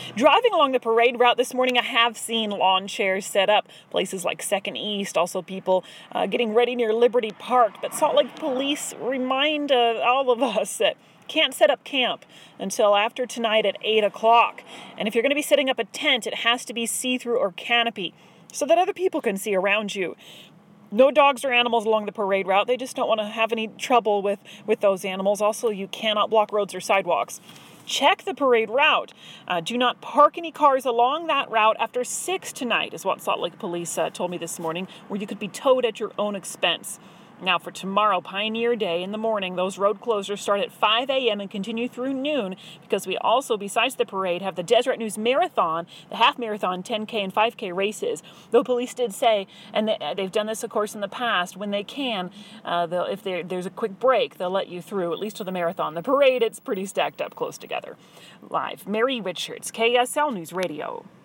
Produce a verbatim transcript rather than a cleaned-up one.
Driving along the parade route this morning, I have seen lawn chairs set up, places like Second East, also people uh, getting ready near Liberty Park. But Salt Lake Police remind uh, all of us that can't set up camp until after tonight at eight o'clock. And if you're going to be setting up a tent, it has to be see-through or canopy so that other people can see around you. No dogs or animals along the parade route. They just don't want to have any trouble with, with those animals. Also, you cannot block roads or sidewalks. Check the parade route. Uh, do not park any cars along that route after six tonight, is what Salt Lake Police uh, told me this morning, where you could be towed at your own expense. Now for tomorrow, Pioneer Day, in the morning, those road closures start at five a.m. and continue through noon, because we also, besides the parade, have the Deseret News Marathon, the half marathon, ten K and five K races. Though police did say, and they, they've done this, of course, in the past, when they can, uh, they'll, if there's a quick break, they'll let you through, at least to the marathon. The parade, it's pretty stacked up close together. Live, Mary Richards, K S L News Radio.